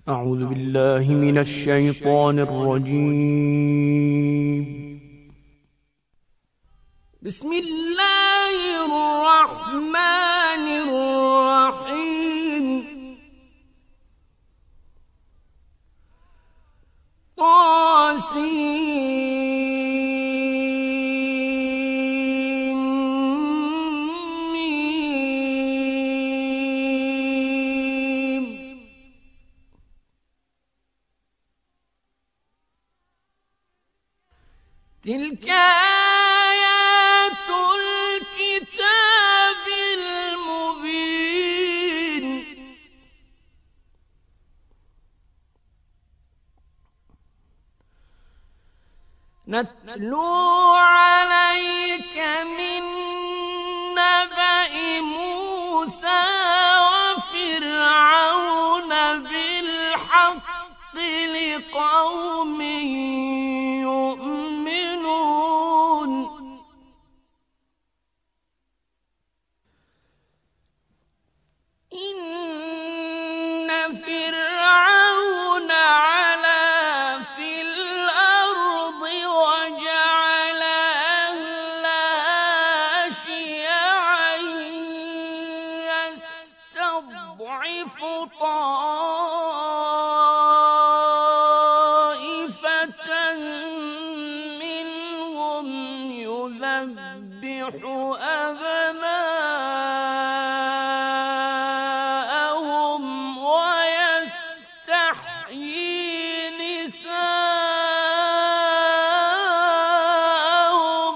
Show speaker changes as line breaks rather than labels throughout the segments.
أعوذ بالله من الشيطان الرجيم.
بسم الله الرحمن الرحيم. تلك آيات الكتاب المبين. نتلو عليك من نبأ موسى وفرعون بالحق لقوم يؤمنون. إن فرعون علا في الأرض وجعل أهلها شيعا يستضعف طائفة منهم يذبح أبناءهم ويستحيي نساءهم.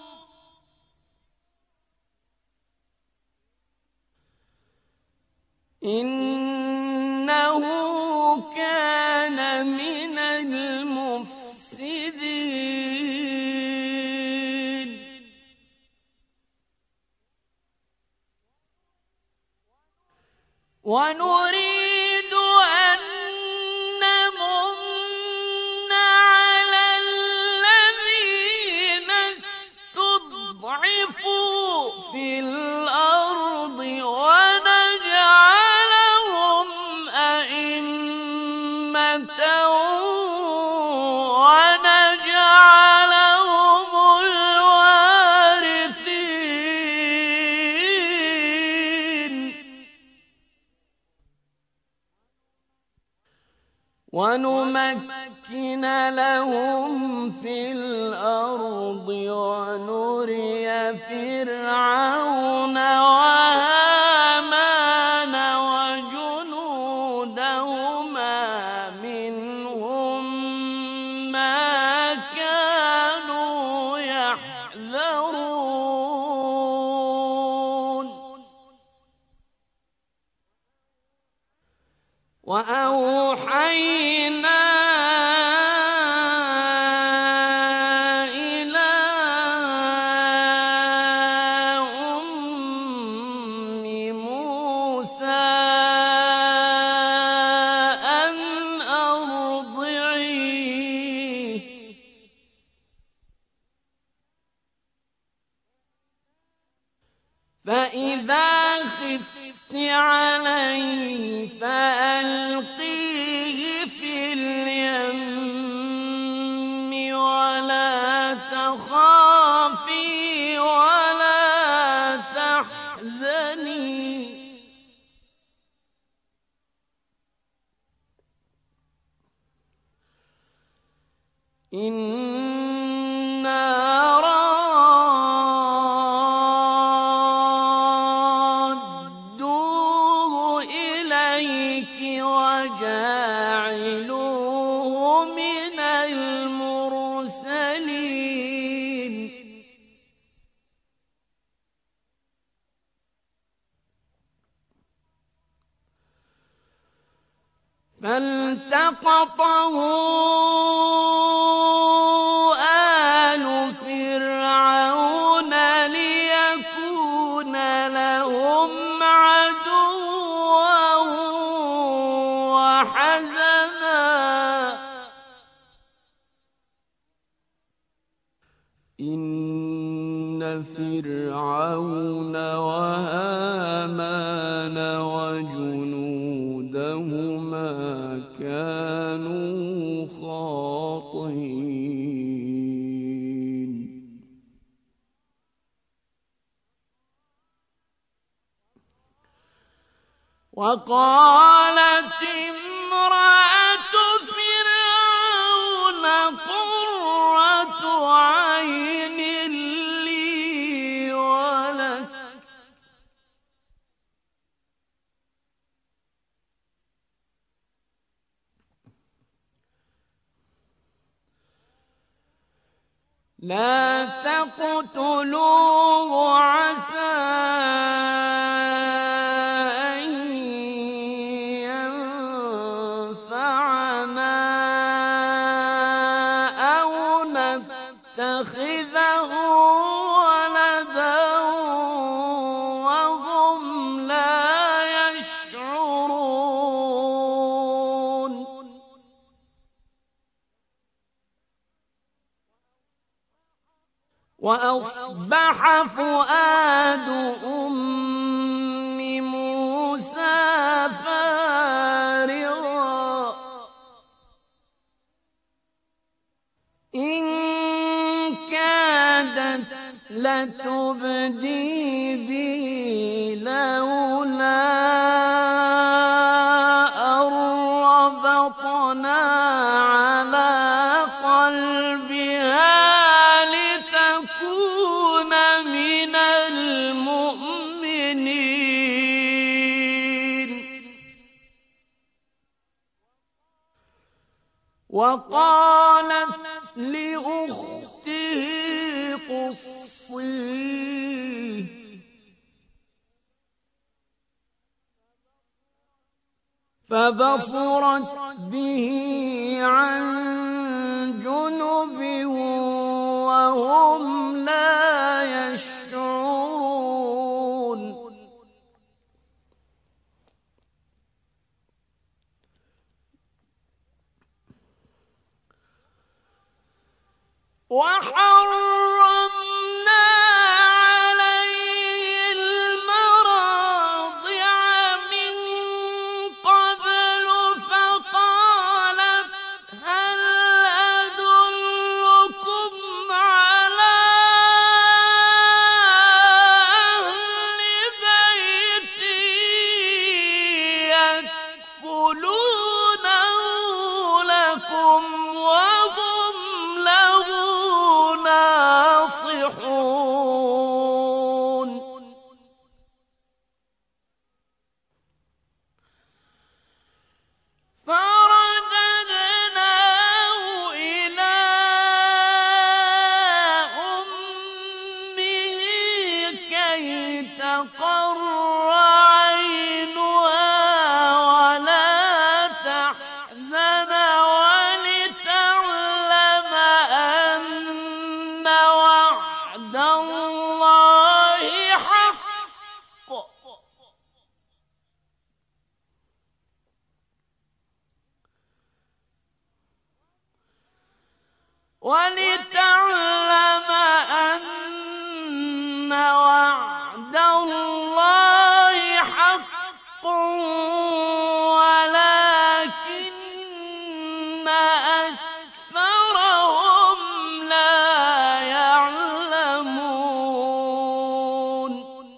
إنه كان من المفسدين. ونريد أن نمن على الذين استضعفوا في الأرض ونجعلهم أئمة ونجعلهم الوارثين. ونمكن لهم في الأرض ونري فرعون وهامان وجنودهما منهم ما كانوا يحذرون. وأوحينا إلى أم موسى أن أرضعيه فإذا خفت عليه فألقيه في اليم ولا تخافي ولا تحزني إنا رادوه إليك وجاعلوه من المرسلين. فالتقطه آل فرعون ليكون لهم عدوا وحزنا. إن فرعون وهامان وجنودهما وقالت امرأة فرعون قرة عين لي ولك لا تقتلوه عسى أن ينفعنا أو نتخذه ولدا وهم لا يشعرون وأصبح فؤاد أم موسى فارغا إن كادت لتبدي به لولا أن ربطنا على قلبها لتكون من المؤمنين وقالت لأخته قصيه فبصرت به عن جنب وهم لا يشعرون وحرمنا عليه المراضع من قبل فقالت هل أدلكم على أهل بيت يكفلونه لكم وهم له ناصحون فرددناه إلى أمه كي تقر عينها ولا تحزن ولتعلم أن وعد الله حق ولتعلم أن وعد الله حق ولكن أكثرهم لا يعلمون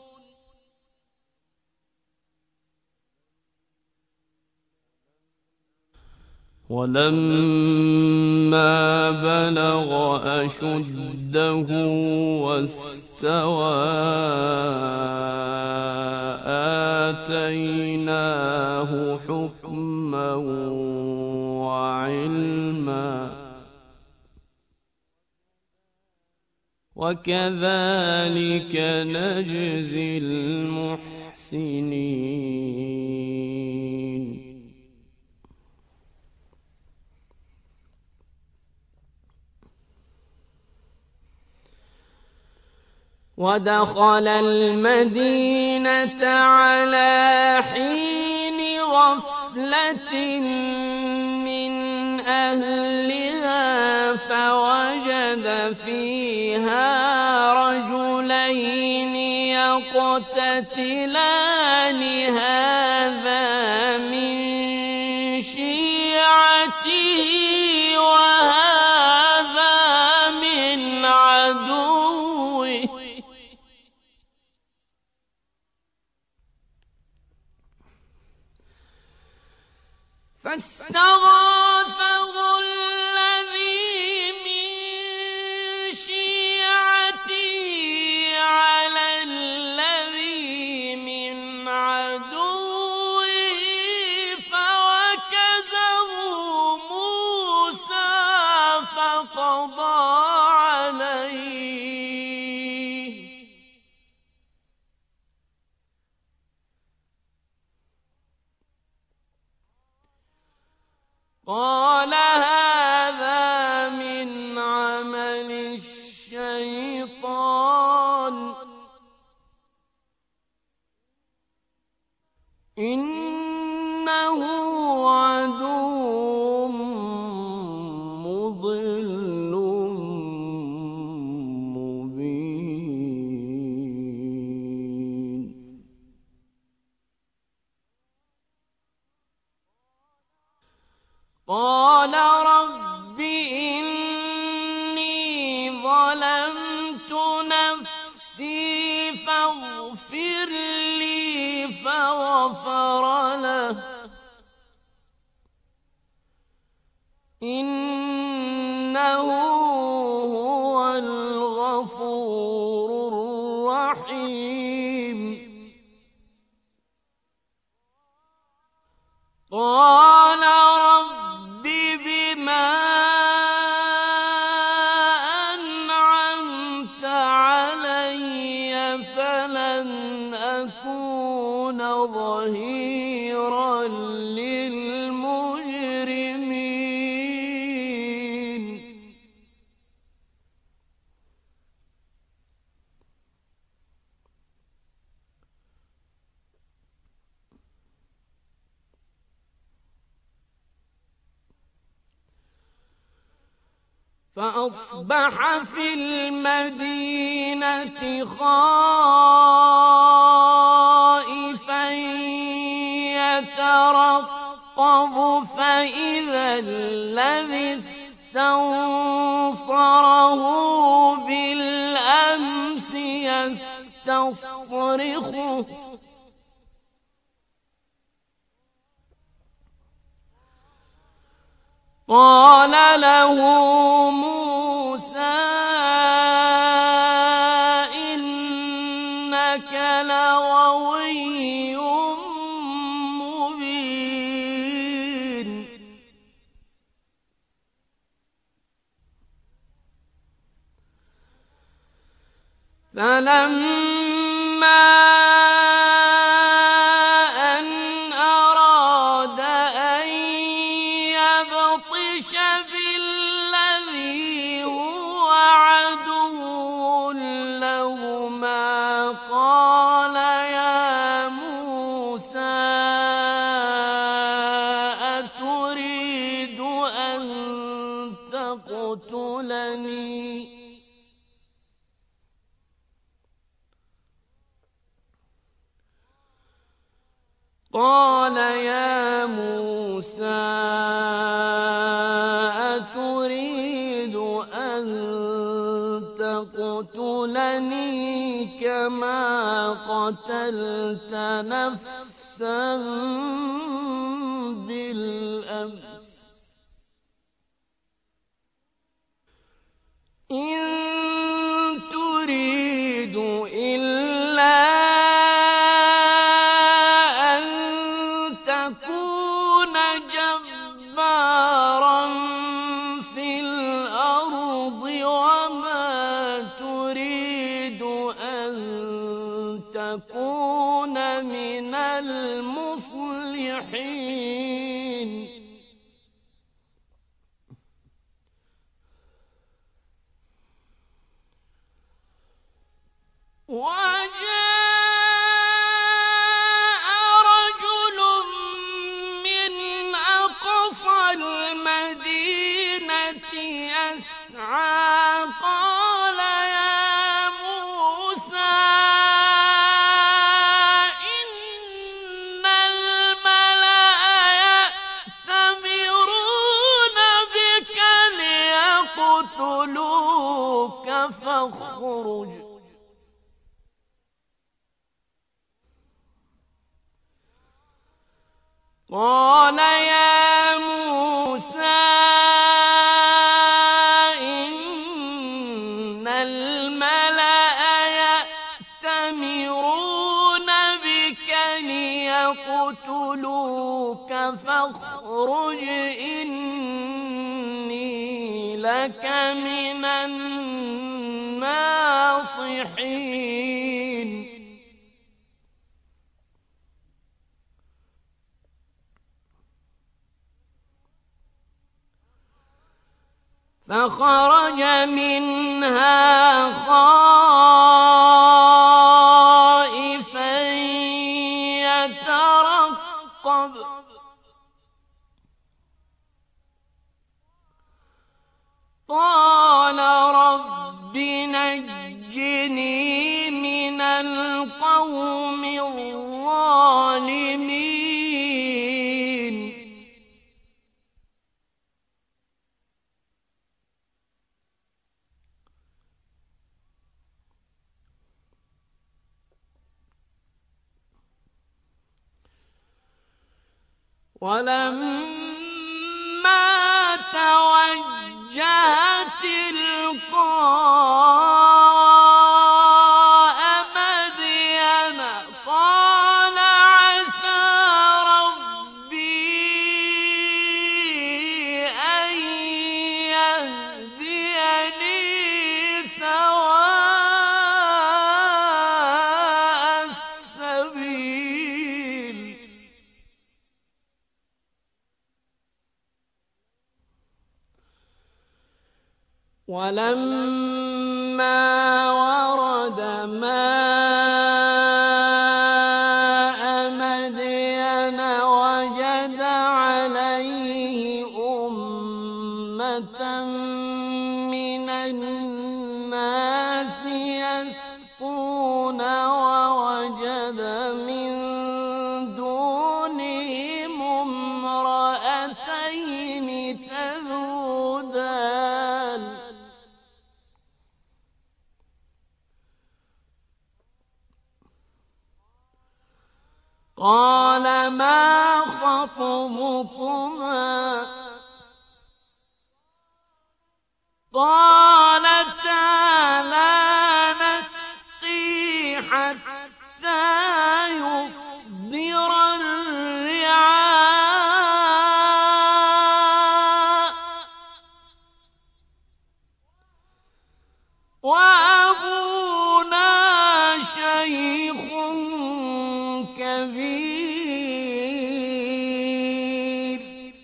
ولما بلغ أشده واستوى آتيناه حكما وعلما وكذلك نجزي المحسنين ودخل المدينة على حين غفلة من أهلها فوجد فيها رجلين يقتتلان هذا من شيعته وهذا من عدوه فاستغاثه الذي من شيعته على الذي من عدوه فوكزه موسى فقضى عليه قال هذا من عمل الشيطان إنه عدو مضل مبين قال رب إني ظلمت نفسي فاغفر لي فغفر له إنه هو الغفور الرحيم قال رب بما أنعمت علي فلن أكون ظهيرا للمجرمين فأصبح في المدينة خائفا يترقب فإذا الذي استنصره بالأمس يستصرخه قال له موسى إنك لغوي مبين فلما أن أراد أن يبطش بالذي هو عدو لهما قال يا موسى أتريد أن تقتلني قال يا موسى أتريد أن تقتلني كما قتلت نفسا بالأمس إن تريد إلا جبارا في الأرض وما تريد أن تكون من المصلحين قال يا موسى إن الملأ يأتمرون بك ليقتلوك فاخرج قال يا فاخرج إني لك من الناصحين فخرج منها خائفا يترقب قال رب نجني من القوم الظالمين ولما توجه تلقاء مدين قال عسى ربي أن يهديني سواء السبيل ولما ورد ماء مدين وجد عليه أمة من الناس يسقون ووجد من دونهم امرأتين تذودان قال ما خطبكما قالتا لا نسقي حتى يصدر الرعاء وأبونا شيخ كبير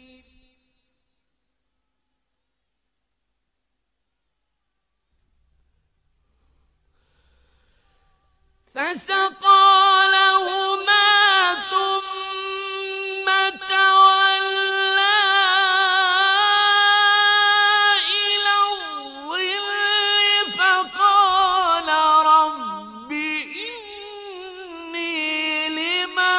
فسقى لهما ثم تولى إلى الظل فقال رب إني لما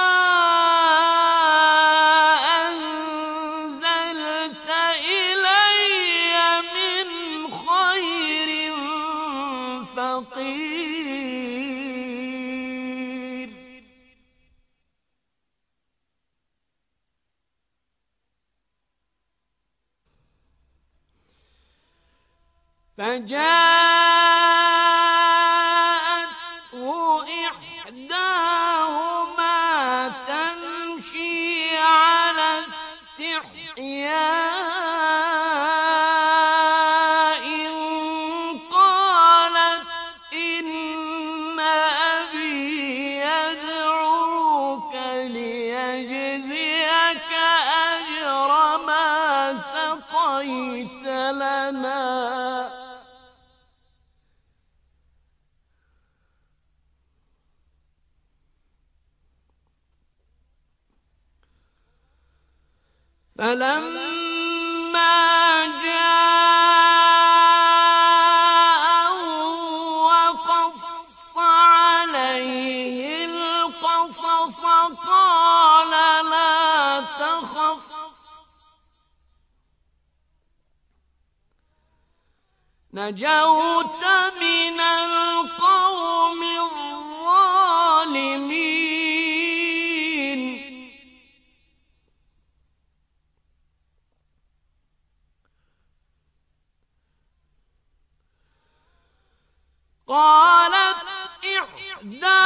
أنزلت إلي من خير فقير فجاءته إحداهما تمشي على استحياء قالت إن أبي يدعوك ليجزيك أجر ما سقيت لنا فلما جاءه وقص عليه القصص قال لا تخف نجوت من القوم الظالمين قالت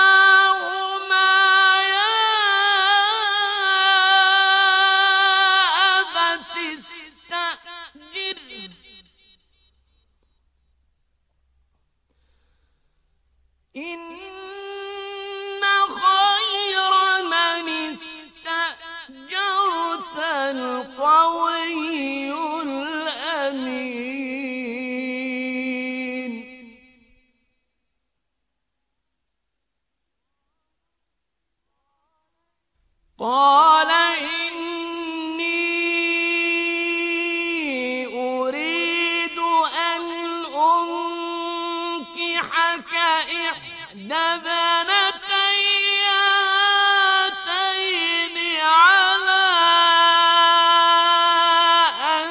إحداهما يا القوي الأمين قال إني أريد أن أنكحك إحدى ابنتي هاتين على أن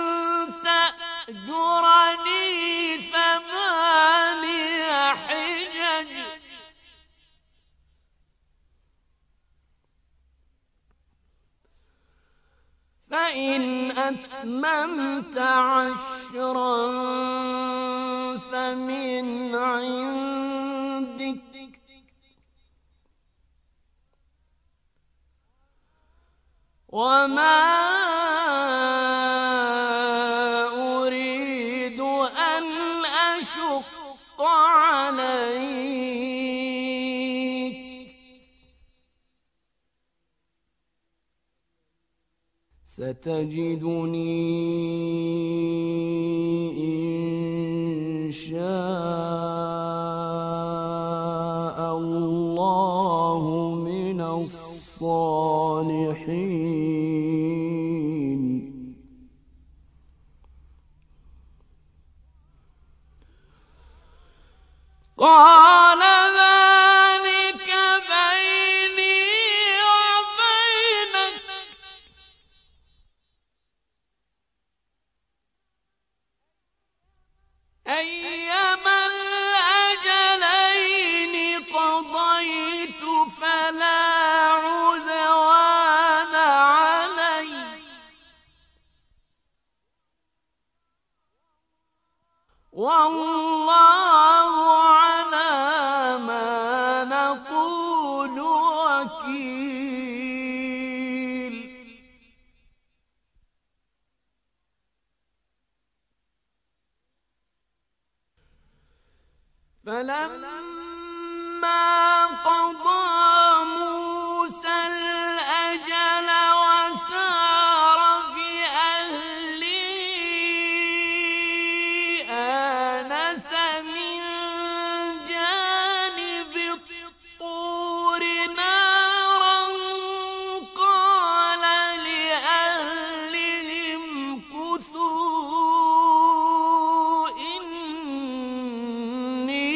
تأجرني 8 حجج فإن أتممت 10 فمن عندك وما أريد أن أشق عليك ستجدني إن شاء الله من الصالحين قال ذلك بيني وبينك أيما الأجلين قضيت فلا عدوان علي والله على ما نقول وكيل فلما قضى موسى الأجل وسار بأهله آنس من جانب الطور نارا قال لأهلهم امكثوا إني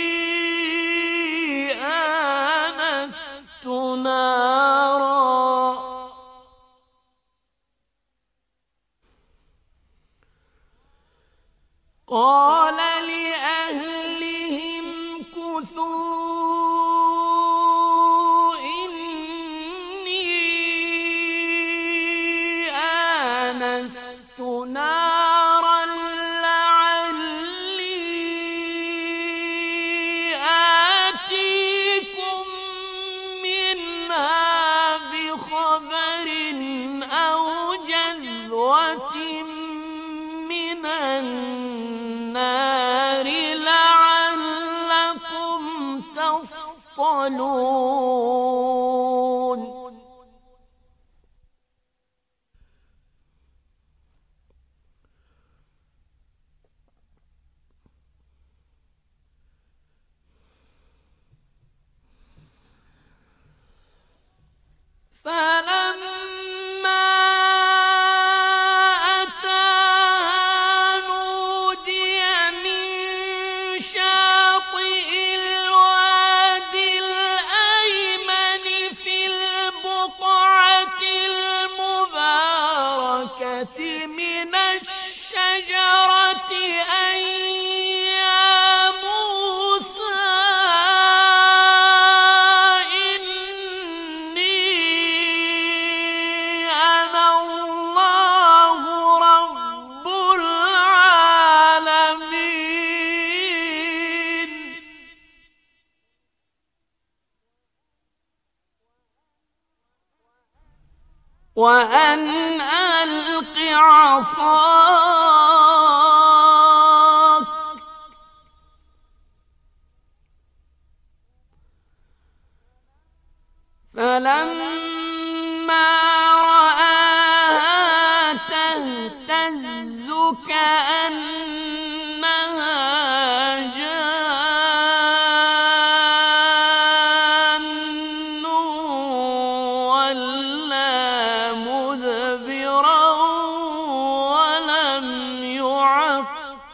آنست نارا قال لأهلهم امكثوا إني آنست نارا لعلي آتيكم منها بخبر أو جذوة من النار لعلكم تصطلون فلما أتاها نودي من شاطئ الوادي الأيمن في البقعة المباركة من الشجرة أن يا موسى إني أنا الله رب العالمين وأن ألق عصاك فلما رآها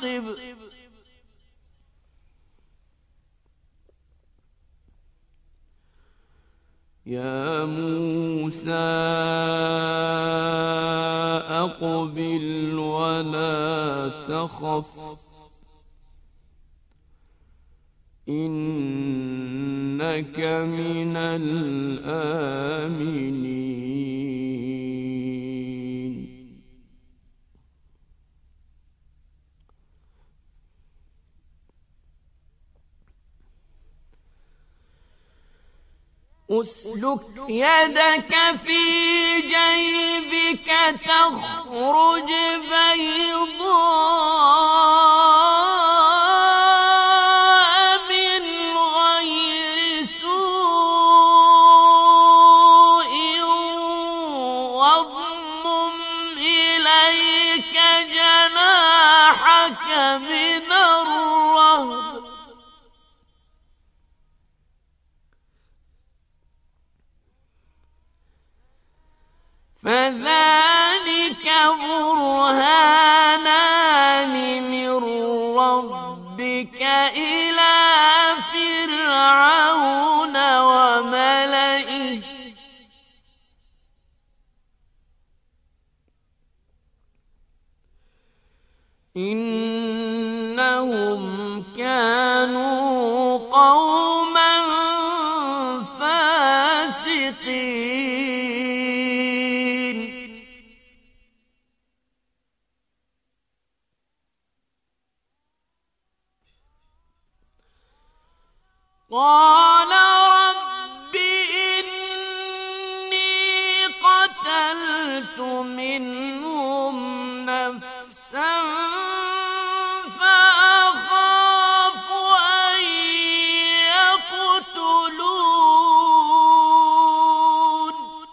فارتقب
يا موسى أقبل ولا تخف إنك من الآمنين
أسلك يدك في جيبك تخرج بيضاء من غير سوء واضمم إليك جناحك من الرهب فذلك برهانان من ربك إلى فرعون وملئه إنهم كانوا قوما فاسقين قال رب إني قتلت منهم نفسا فأخاف أن يقتلون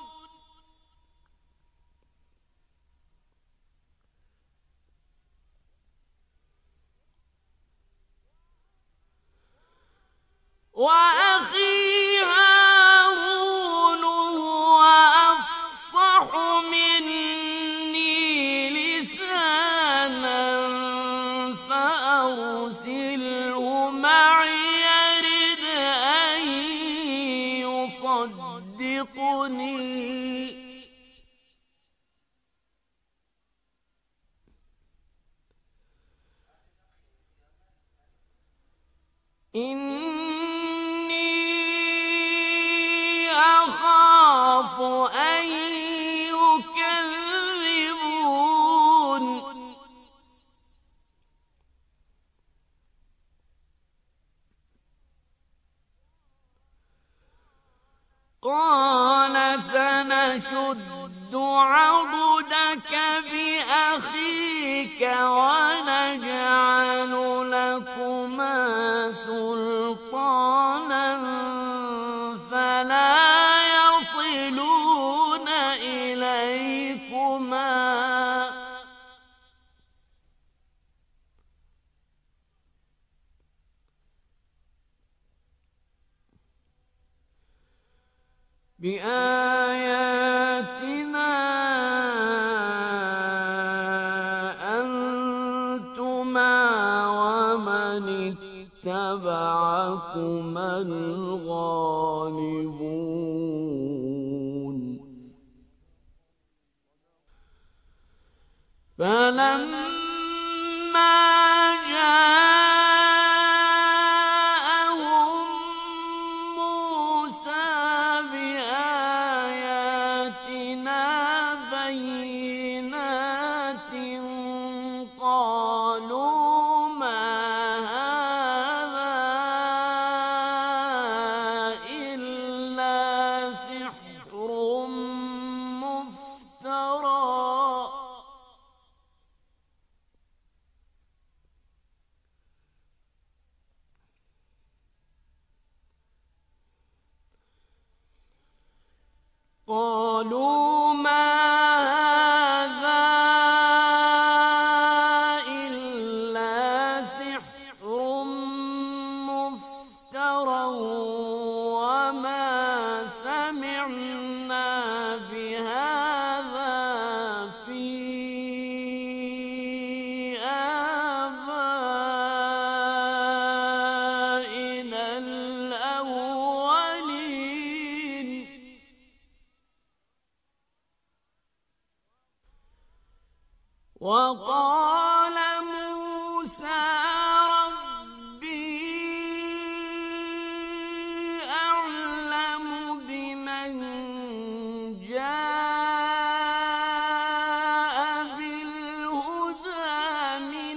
وأخي هارون هو أفصح مني لسانا فأرسله معي يرد أن يصدقني إني أخاف أن يكذبون قال سنشد عضدك بأخيك ونجعل لكما سلطانا فلا يصلون إليكما بآياتنا أنتما ومن اتبعكما الغالبون فلما جاءهم موسى بآياتنا بينات قالوا ما هذا إلا سحر مفترى قالوا ما هذا إلا سحر مفترى وما سمعنا بهذا في آبائنا وقال موسى ربي أعلم بمن جاء بالهدى من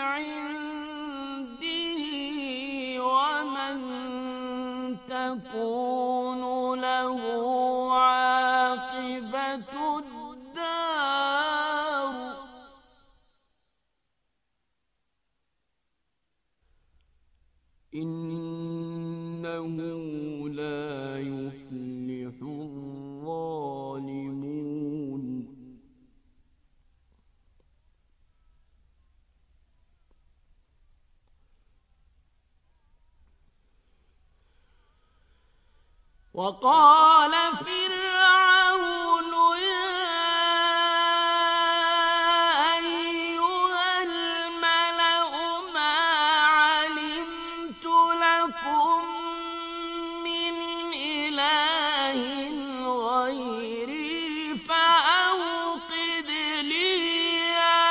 عنده ومن تكون له عاقبة الدار إنه لا يفلح الظالمون وقال فرعون يا أيها الملأ ما علمت لكم من إله غيري فأوقد لي يا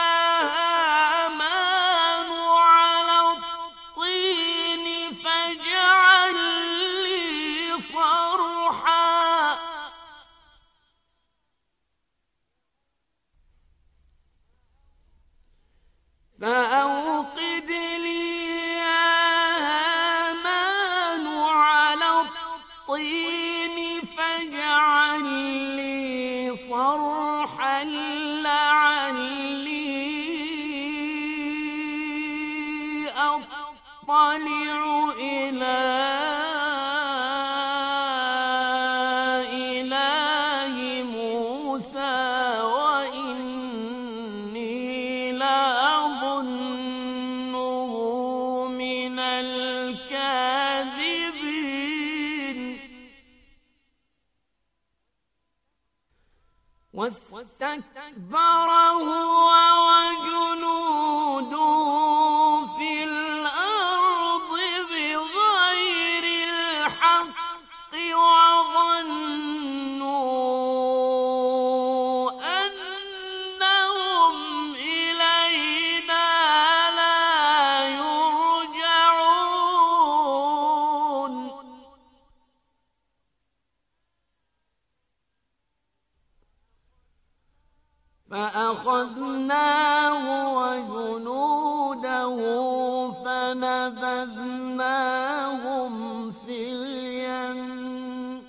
هامان على الطين فاجعل لي صرحا فأوقد لي يا هامان على الطين فاجعل لي صرحا لعلي أطلع إلى إله موسى وإني لأظنه من الكاذبين واستكبر هو وجنوده في الأرض بغير الحق وظنوا أنهم إلينا لا يرجعون فأخذناه وجنوده فنبذناهم في اليم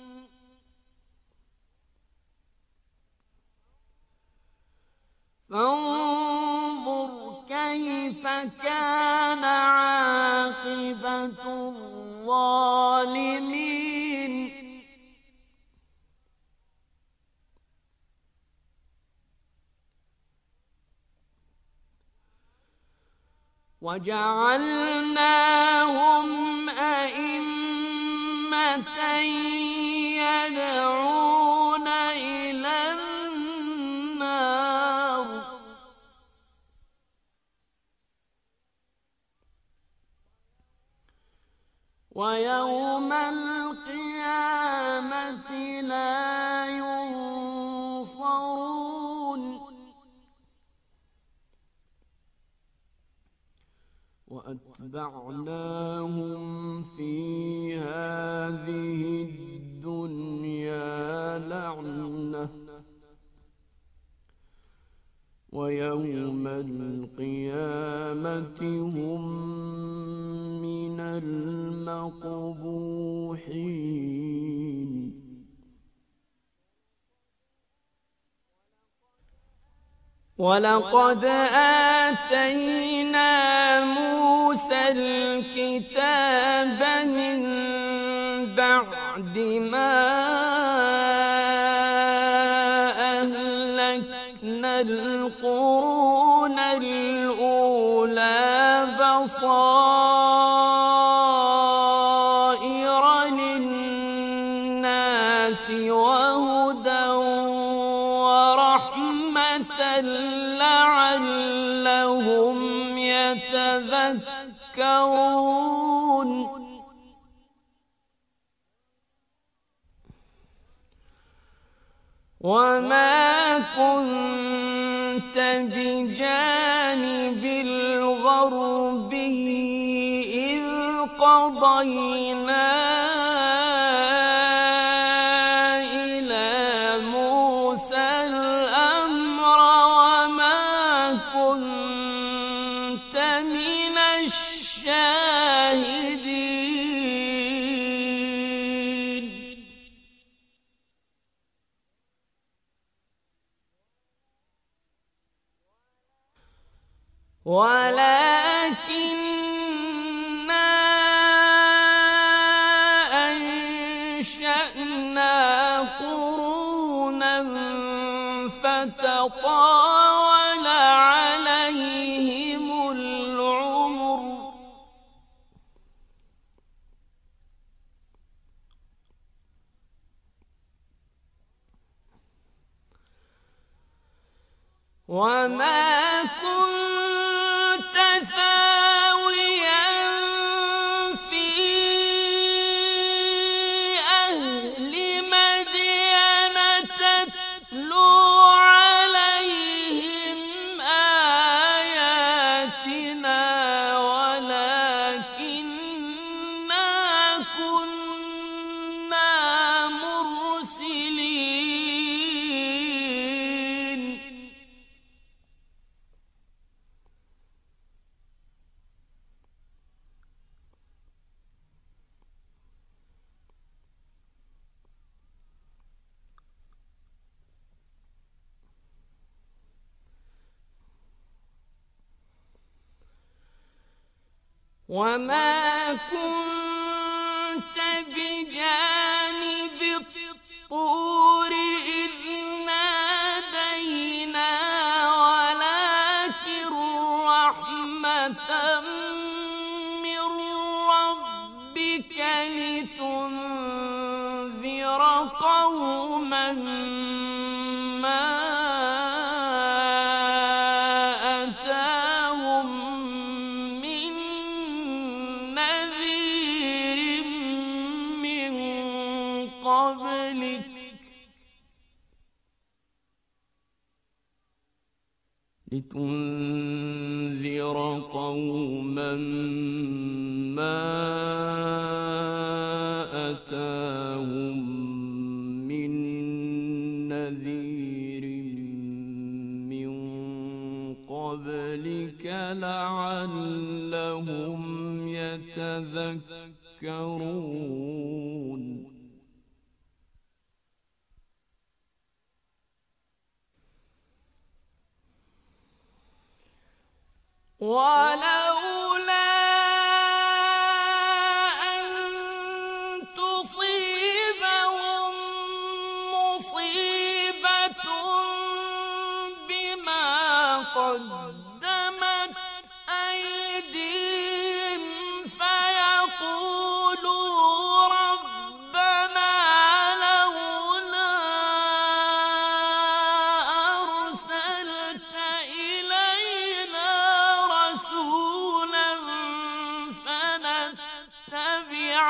فانظر كيف كان عاقبة الظالمين وجعلناهم أئمة يدعون إلى النار ويوم القيامة لا ينصرون وأتبعناهم في هذه الدنيا لعنة ويوم القيامة هم من المقبوحين ولقد آتينا موسى الكتاب من بعد ما أهلكنا القرون الأولى بصائر للناس وهدى ورحمة لعلهم يتذكرون وما كنت بجانب الغربي إذ قضينا إلى موسى الأمر وما كنت من الشاهدين ولكننا أنشأنا قرونا فتطاول عليهم العمر وما كنت ثاويا في أهل مدين تتلو عليهم آياتنا ولكننا كنا مرسلين وما كنت بجانب الطور إذ نادينا ولكن رحمة من ربك لتنذر قوما ما أتاهم من نذير من قبلك ما أتاهم من نذير من قبلك لعلهم يتذكرون ولولا أن تصيبهم مصيبة بما قدمت أيديهم فيقولوا ربنا لولا أرسلت إلينا رسولا فنتبع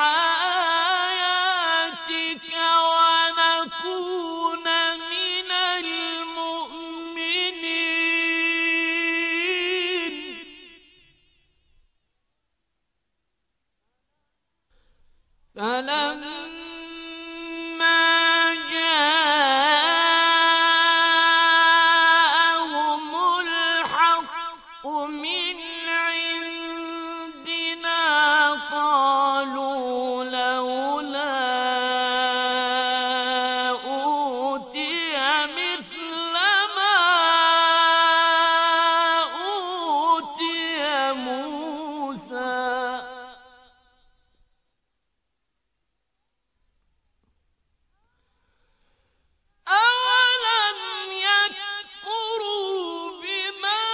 آياتك ونكون من المؤمنين فلما جاءهم الحق من عندنا قالوا لولا أوتي مثل ما أوتي موسى أولم يكفروا بما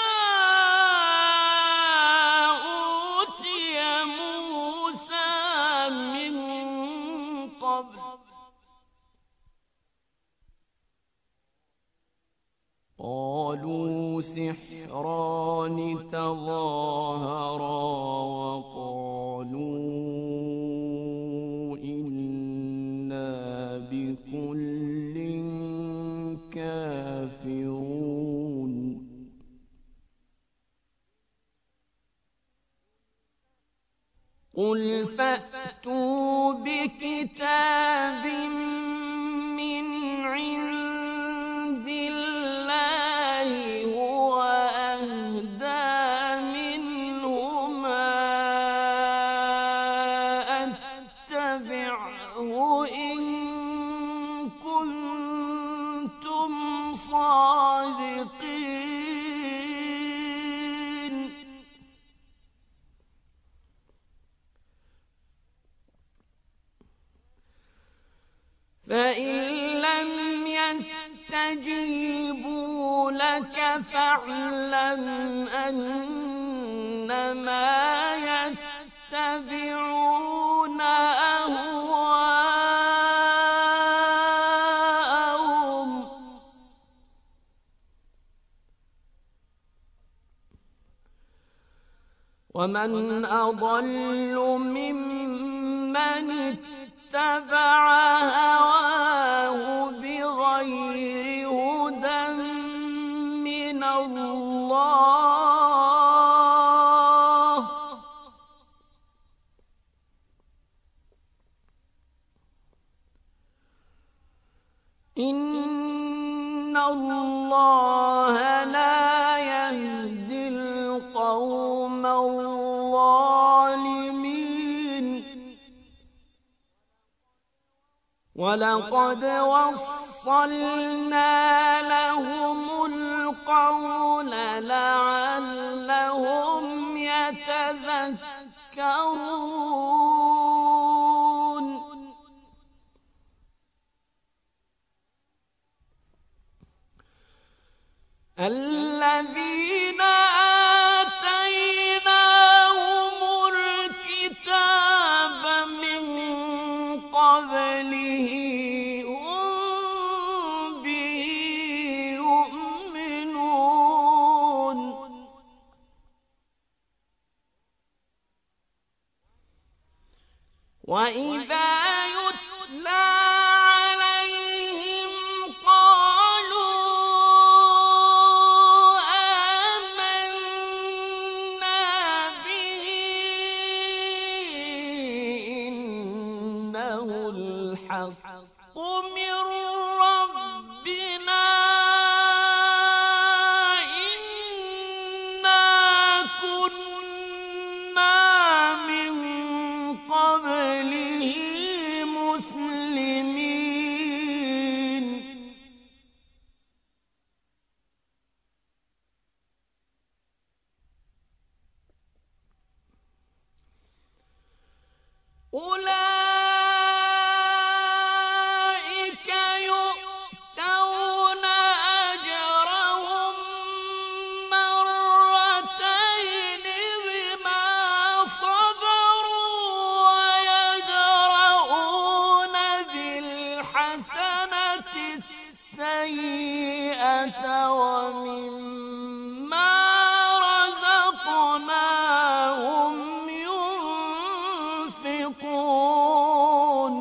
أوتي موسى من قبل قالوا سحران تظاهرا وقالوا إنا بكل كافرون قل فأتوا بكتاب من عند الله هو أهدى منهما أتبعه إن كنتم صادقين فإن لم يستجيبوا لك فاعلم أنما يتبعون أهواءهم ومن أضل ممن اتبع هواه بغير هدى من الله إن الله لا يهدي القوم الظالمين ولقد وصلنا لهم القول لعلهم يتذكرون الذين آتيناهم الكتاب من قبله هم به يؤمنون وإذا يتلى عليهم قالوا آمنا به إنه الحق من ربنا إنا كنا من قبله مسلمين أولئك يؤتون أجرهم مرتين بما صبروا ويدرؤون بالحسنة السيئة ومما رزقناهم ينفقون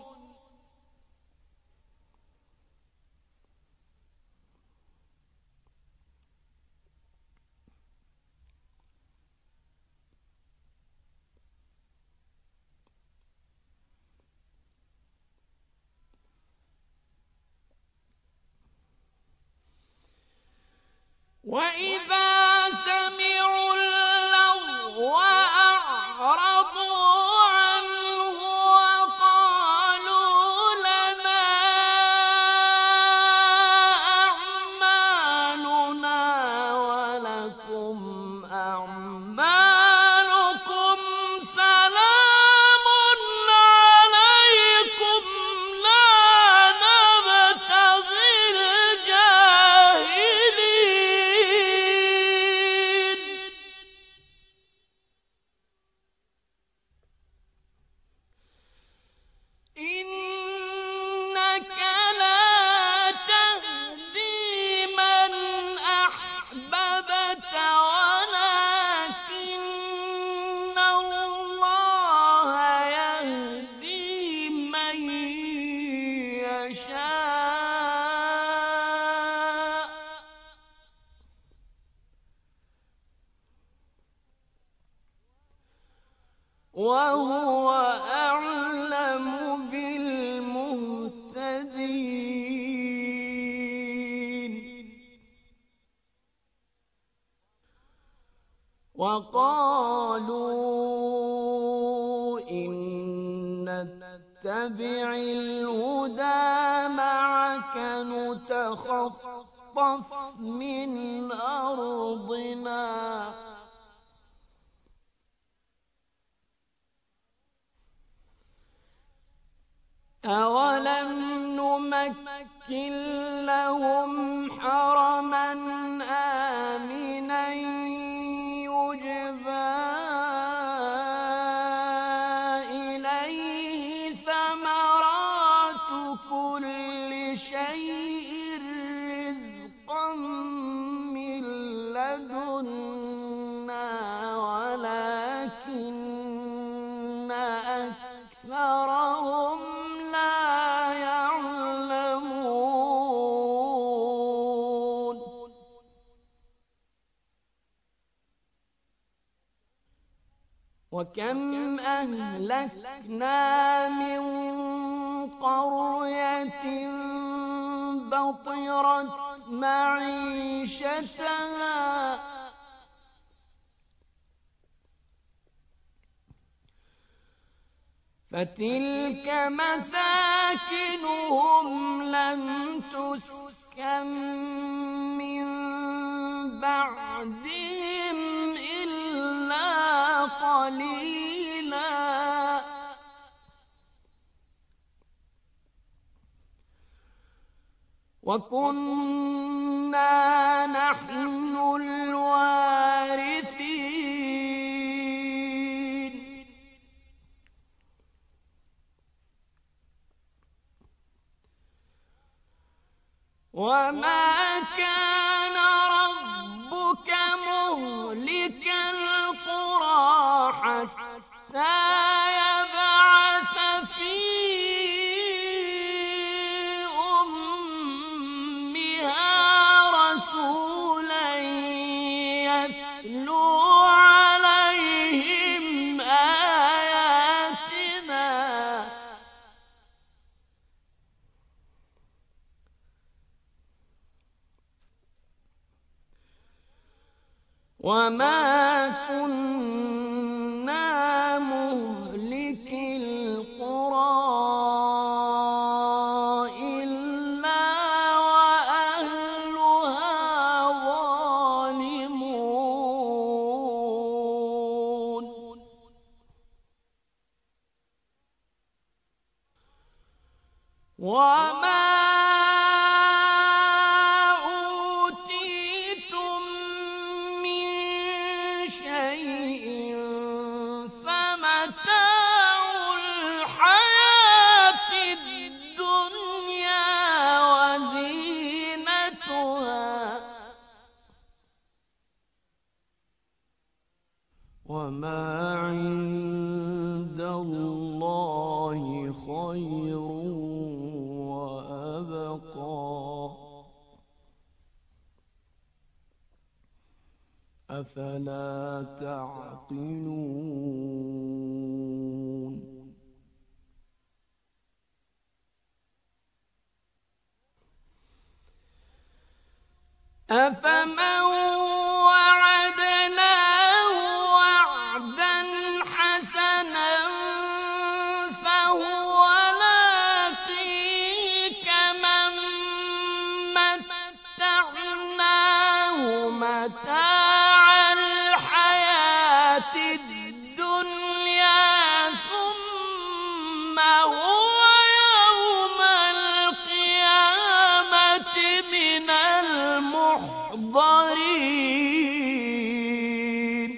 وإذا سمعوا اللغو أعرضوا عنه وقالوا لنا أعمالنا ولكم أعمالكم سلام عليكم لا نبتغي الجاهلين إنك لا تهدي من أحببت ولكن الله يهدي من يشاء وهو أعلم بالمهتدين. وقالوا إن نتبع الهدى معك نتخطف من أرضنا أولم نمكن لهم حرما آمنا يجبى إليه ثمرات كل شيء رزقا من لدنا ولكن أكثرهم وكم أهلكنا من قرية بطرت معيشتها فتلك مساكنهم لم تسكن من بعدهم إلا قليلا وكنا نحن الوارثين. وما كان ربك مهلك القرى حتى يبعث في أمها رسولا يتلو عليهم آياتنا وما كنا مهلك القرى إلا وأهلها ظالمون. وما وما عند الله خير وأبقى أفلا تعقلون. أفمن وعدناه وعدا حسنا فهو لاقيه كمن متعناه متاع الحياة الدنيا ثم هو يوم القيامة من المحضرين.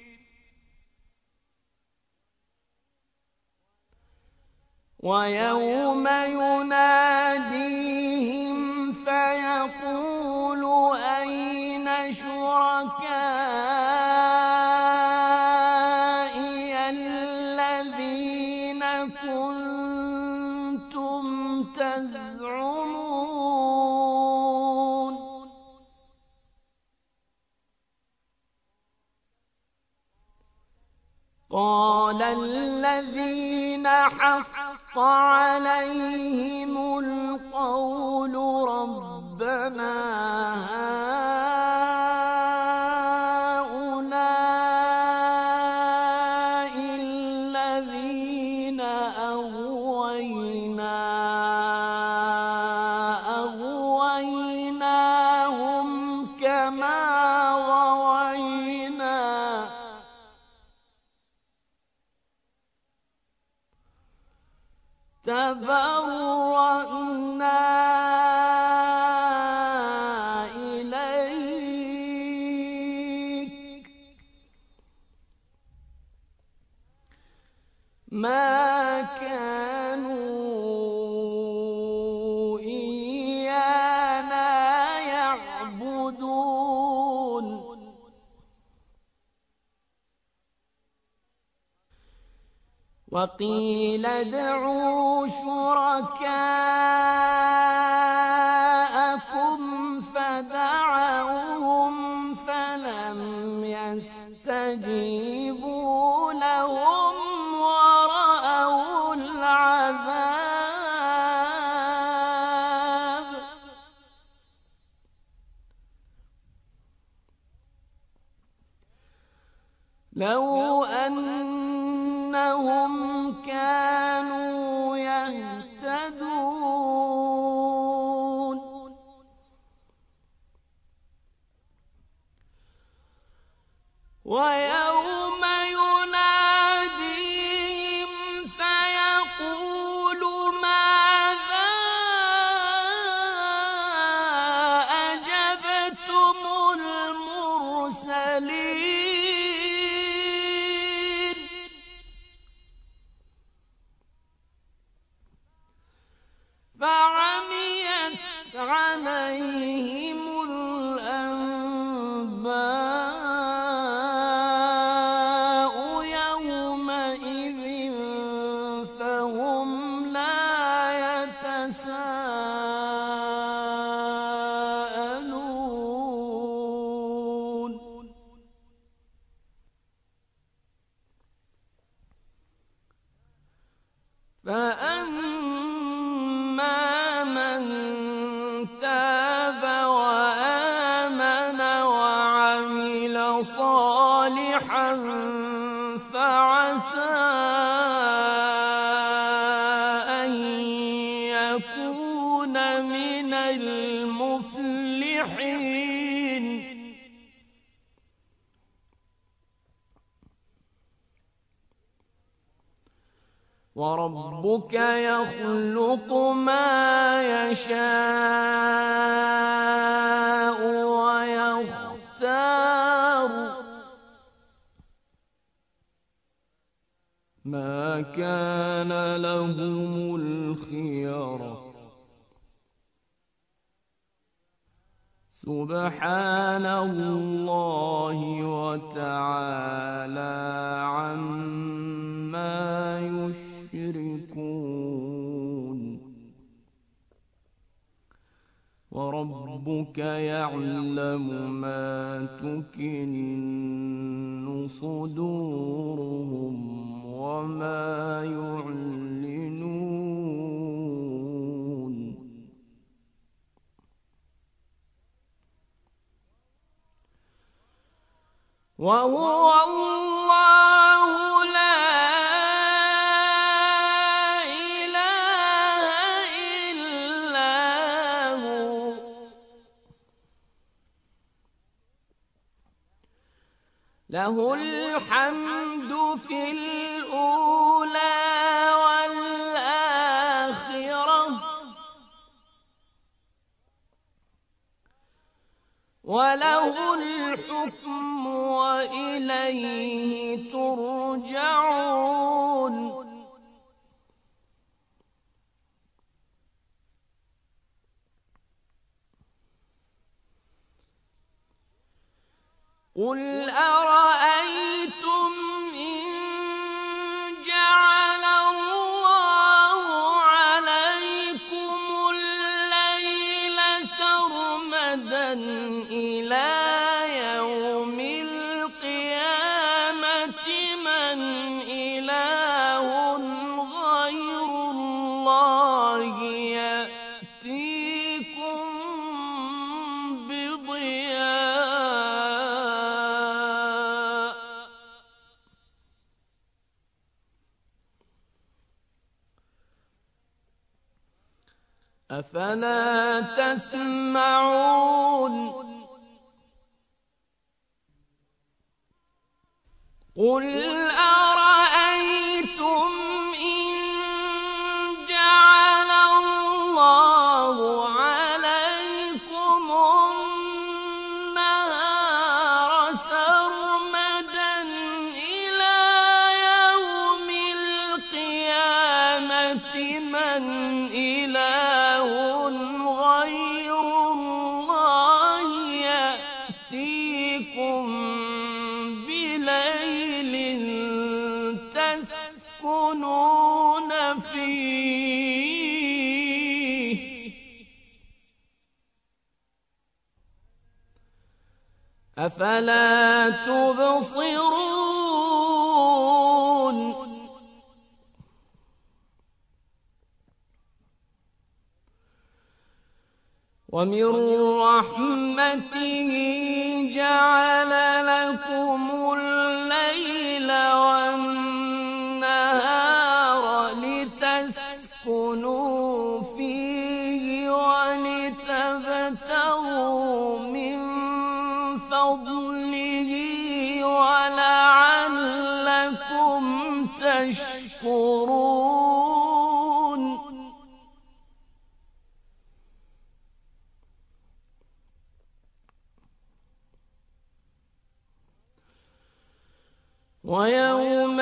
ويوم يناديهم فيقول أين شركائي الذين كنتم تزعمون قال الذين حق عليهم القول ربنا هؤلاء الذين أغويناهم كما غوينا تبرأنا إليك ما كانوا إيانا يعبدون وقيل ادعوا شركاءكم فدعوهم فلم يستجيبوا لهم ورأوا العذاب لو أنهم كانوا يهتدون ويوم يناديهم فيقول ماذا أجبتم المرسلين فعميت عليهم الأنباء يومئذ فهم لا يتساءلون فأما من تاب وآمن وعمل صالحا فعسى أن يكون من المفلحين وربك يخلق ما يشاء ويختار ما كان لهم الخيرة سبحان الله وتعالى عما يشركون وربك يعلم ما تكن صدورهم وما يعلنون وهو الله لا إله إلا هو له الحمد في الأولى والآخرة وله الحكم وإليه ترجعون قل أرأيتم إن جعل الله عليكم الليل سرمدا إلى يوم القيامة من أفلا تسمعون قل أرأيتم إن جعل الله عليكم النهار سرمدا إلى يوم القيامة من إله غير الله يأتيكم بليل تسكنون فيه أفلا تبصرون ومن رحمته جعل لكم الليل والنهار لتسكنوا فيه ولتبتغوا من فضله ولعلكم تشكرون ويوم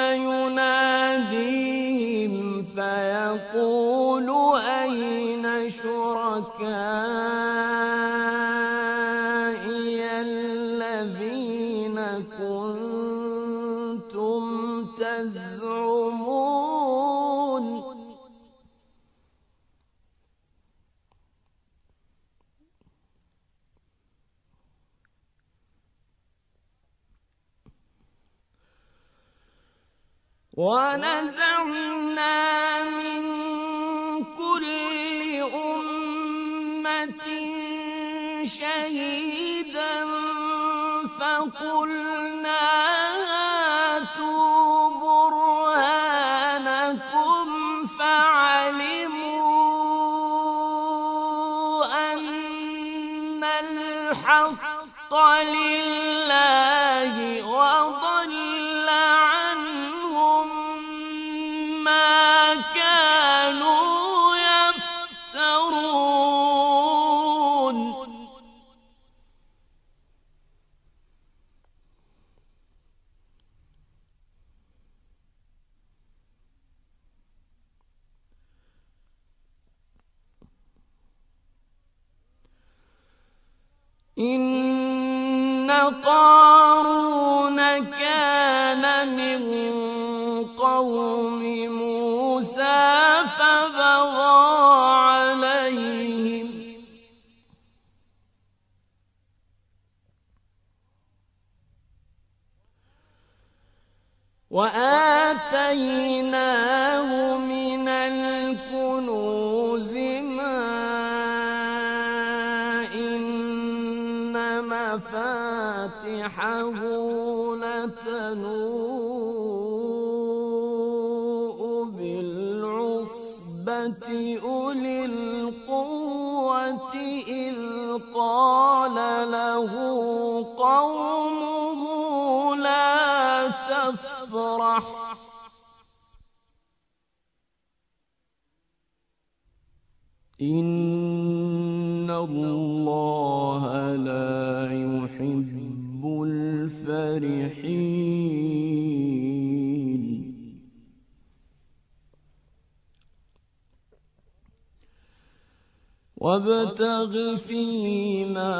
يناديهم فيقول أين شركائي الذين كنتم تزعمون ونزعنا من كل أمة شهيدا فقلنا هاتوا برهانكم فعلموا أن الحق لله وضل عنهم ما كانوا يفترون إن قارون كان من قوم موسى فبغى عليهم وآتيناه من الكنوز ما إن مفاتحه لتنوء بالعصبة أولي القوة إذ قال له قومه لا تفرح إن الله لا يحب الفرحين وابتغ فيما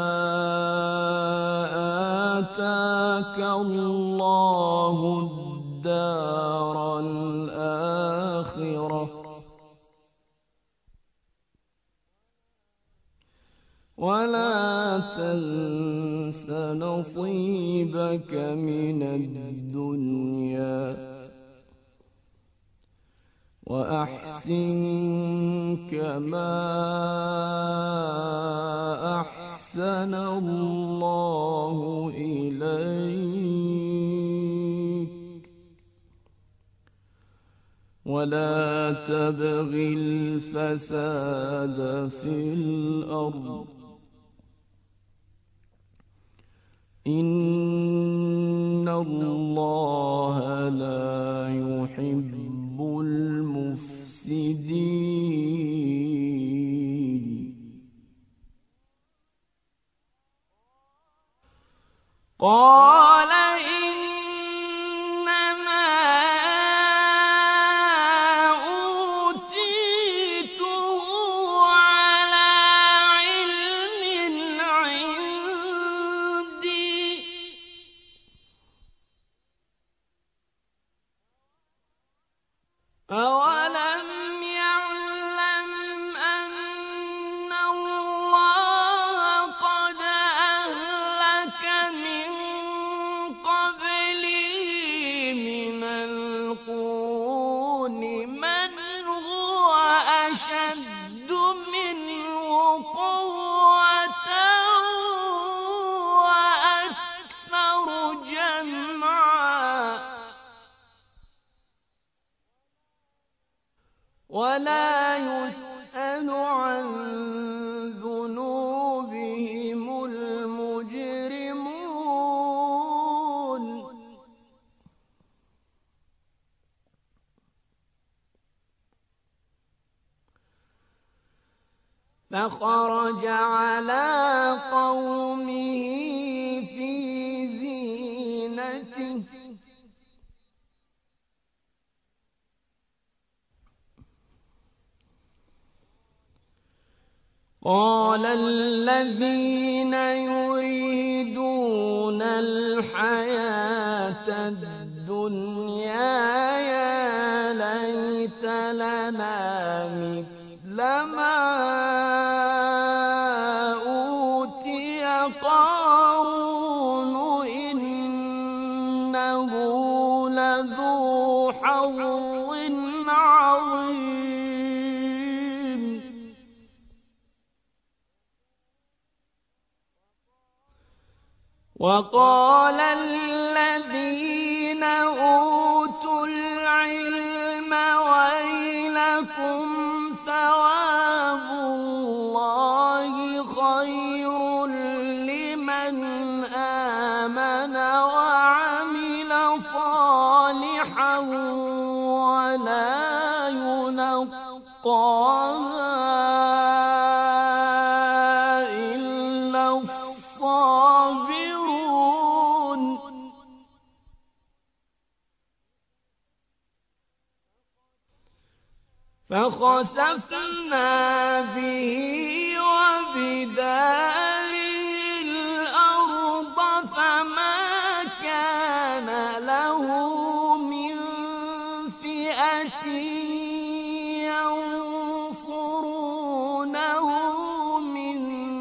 آتاك الله الدار الآخرة ولا تنس نصيبك من الدنيا وأحسن كما أحسن الله إليك
ولا تبغ الفساد في الأرض إن الله لا يحب المفسدين قال أولم يعلم أن الله قد أهلك من قبله من القرون من هو أشد منه قوة وأكثر جمعا ولا يسأل عن ذنوبهم المجرمون فخرج على قومه في زينته قال الذين يريدون الحياة الدنيا يا ليت لنا مثل ما أوتي قارون إنه لذو حظ عظيم وقال الذين أوتوا العلم ويلكم ثواب الله خير لمن آمن وعمل صالحا ولا يلقاها فخسفنا به وبداره الأرض فما كان له من فئة ينصرونه من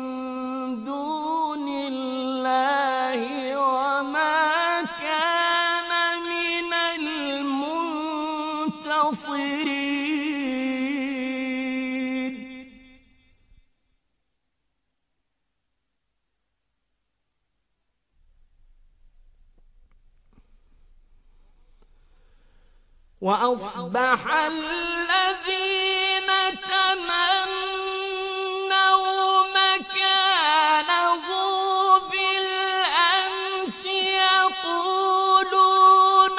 دون الله وما كان من المنتصرين وأصبح الذين تمنوا مكانه بالأمس يقولون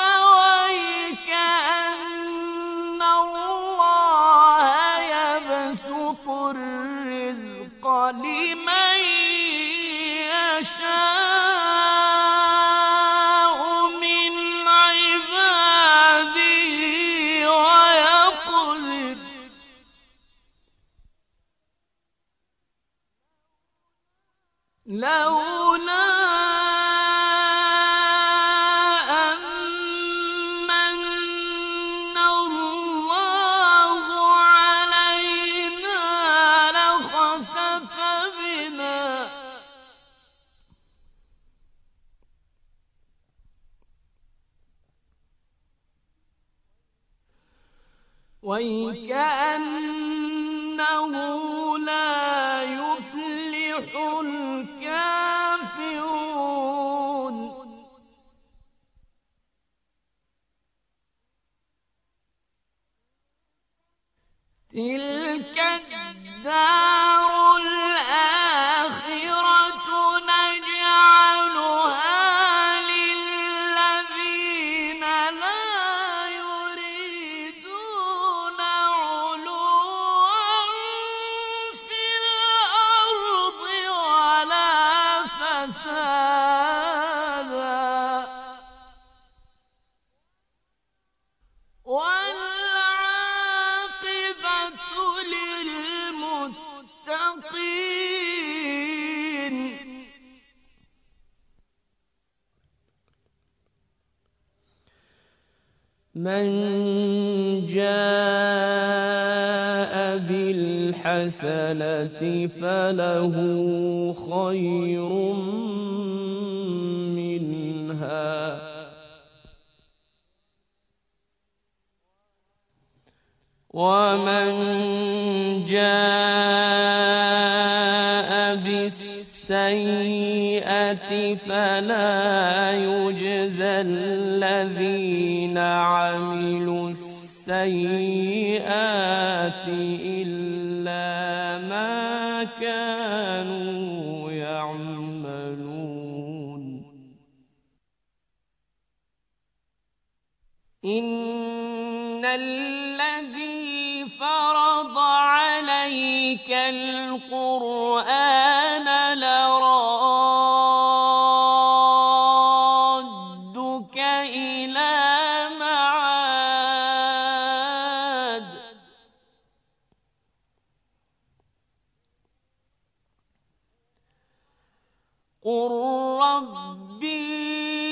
ويكأن الله يبسط الرزق لمن يشاء من عباده ويقدر لولا أمن الله علينا لخسف بنا ويكأنه لا يفلح الكافرون. تلك الدار الآخرة نجعلها للذين لا يريدون علوا في الأرض ولا فسادا والعاقبة للمتقين.
من جاء بالحسنة فله خير منها ومن جاء بالسيئة فلا يجزى الذين عملوا السيئات إلا ما كانوا يعملون. إن الذي فرض عليك القرآن لرادك إلى معاد قل ربي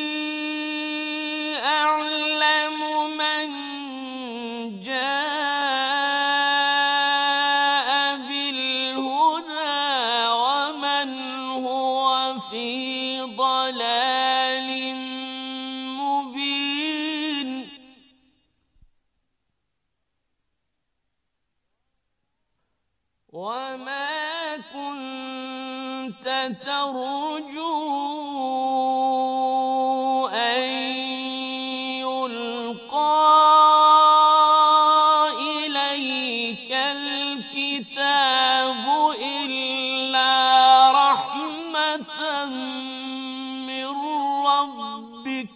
أعلم من جاء بالهدى ومن هو في ضلال مبين. وما كنت ترجو أن يلقى إليك الكتاب إلا رحمة من ربك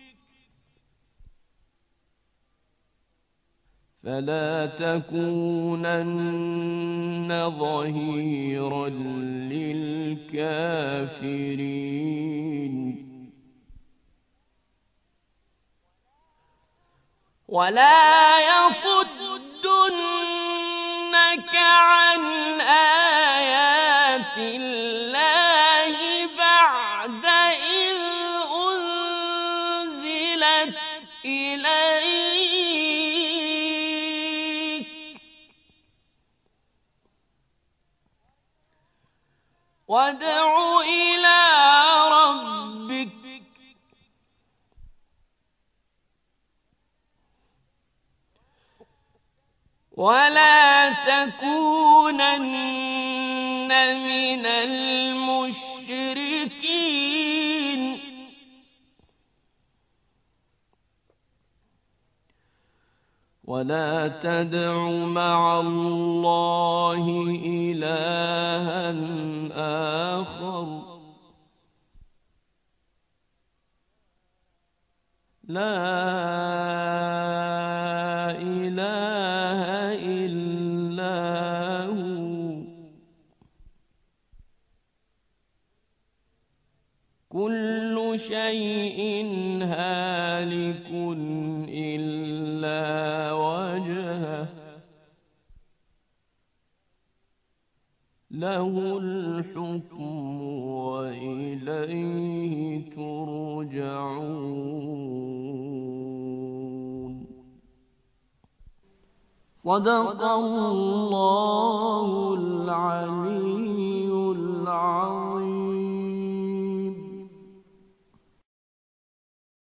فلا تكونن ظهيرا للكافرين. ولا يصدنك عن آيات الله بعد إذ أنزلت إليك وادع إلى ربك ولا تكونن من المشركين. ولا تدع مع الله إلها آخر لا إله إلا هو كل شيء هالك إلا وجهه له الحكم وإليه ترجعون. صدق الله